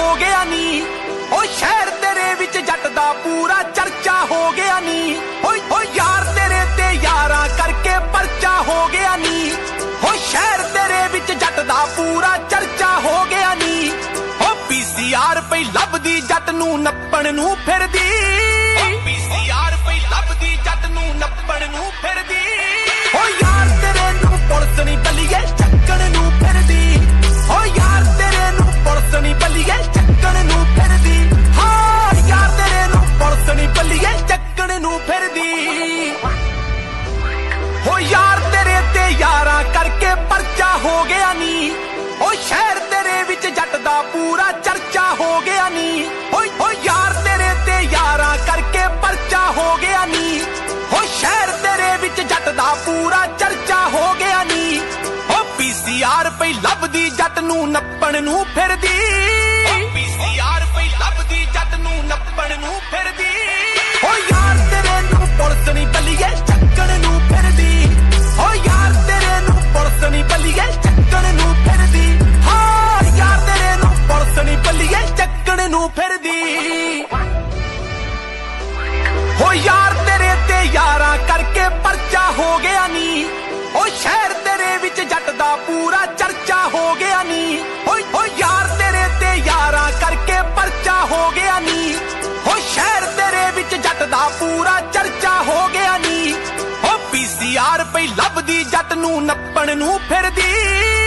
गया नी। ओ शहर तेरे विच जट दा पूरा चर्चा हो गया नी। ओ यार तेरे ते यारा करके परचा हो गया नी। ओ शहर तेरे विच जट दा पूरा चर्चा हो गया नी। ओ पीसीआर पई लभदी जट नूं नप्पण नूं फिरदी। पीसीआर पई लभदी जट नूं नप्पण नूं फिरदी। ओ यार तेरे नूं पुलिस नी बल्लीए चक्कण नूं फिरदी। ओ यार तेरे नूं पुलिस नी बल्लीए चक्कण नूं फिरदी। हाँ यार तेरे नूं पुलिस नी बल्लीए चक्कण नूं फिरदी। हो यार तेरे ते यारा करके परचा हो गया नी। ओ शहर तेरे विच जट दा पूरा चर्चा हो गया नी। ओ यार तेरे ते यारा करके परचा हो गया नी। ओ शहर तेरे विच जट दा पूरा चर्चा हो गया नी। ओ पीसीआर पई लभदी जट नूं नप्पण नूं फिरदी। पीसीआर पई लभदी जट नूं नप्पण नूं फिरदी। ओ यार तेरे नूं पुलिस नी बल्लीए चक्कण नूं फिरदी। ओ यार तेरे नूं पुलिस नी बल्लीए चक्कण नूं फिरदी। हाँ यार तेरे नूं पुलिस नी बल्लीए चक्कण नूं फिरदी। हो यार तेरे ते यारा करके परचा हो गया नी। ओ शहर तेरे विच जट दा पूरा चर्चा हो गया नी। ओ यार तेरे ते यारा करके परचा हो गया नी। ओ शहर तेरे विच जट दा पूरा चर्चा हो गया नी। ओ पीसीआर पई लभदी जट नूं नप्पण नूं फिरदी।